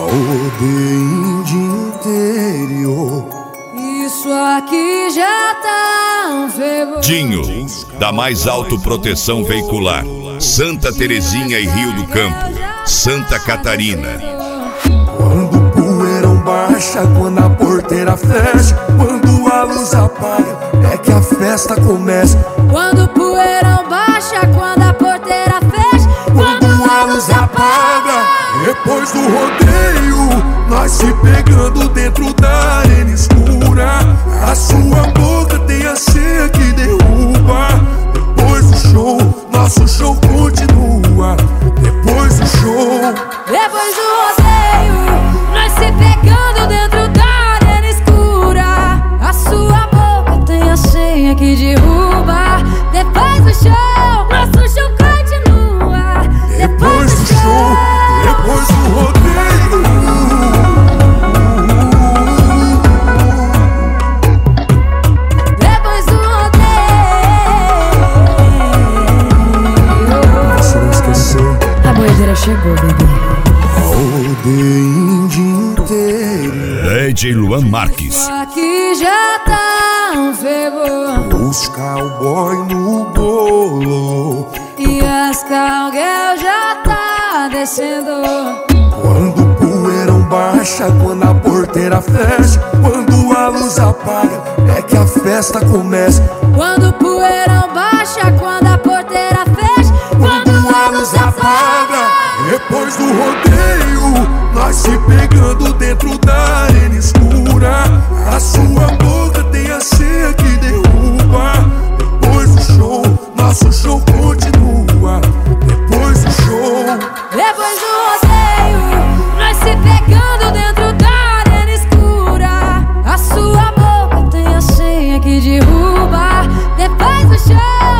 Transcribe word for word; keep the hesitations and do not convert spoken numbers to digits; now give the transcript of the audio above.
Rodeio de interior. Isso aqui já tá um fervor. Dinho, da Mais Alto Proteção Veicular, Santa Terezinha e Rio do Campo, Santa Catarina. Quando o poeirão baixa, quando a porteira fecha, quando a luz apaga, é que a festa começa. Quando o poeirão baixa, quando a porteira fecha, quando a luz apaga, depois do rodeio, nós se pegando dentro da arena escura. A sua boca tem a senha que derruba. Depois do show, nosso show continua. Depois do show, depois do rodeio, nós se pegando dentro da arena escura. A sua boca tem a senha que derruba. Depois do show, nosso show continua. Depois do show, depois do rodeio, depois do rodeio, você não esqueceu, a boiadeira chegou, bebê. Rodeio de interior. D J Luan Marques. Isso aqui já tá um fervor. Os cowboy no bolo E as cowgirl já tá descendo. quando o poeirão baixa, quando a porteira fecha, quando a luz apaga, é que a festa começa. Quando o poeirão baixa, quando a porteira fecha, Quando a luz apaga, depois do rodeio, nós se pegando dentro da arena escura. A sua boca tem a senha que derruba. Depois do show, nosso show continua. Depois do show, depois do rodeio, nós se pegando dentro da arena escura. A sua boca tem a senha que derruba. Depois do show,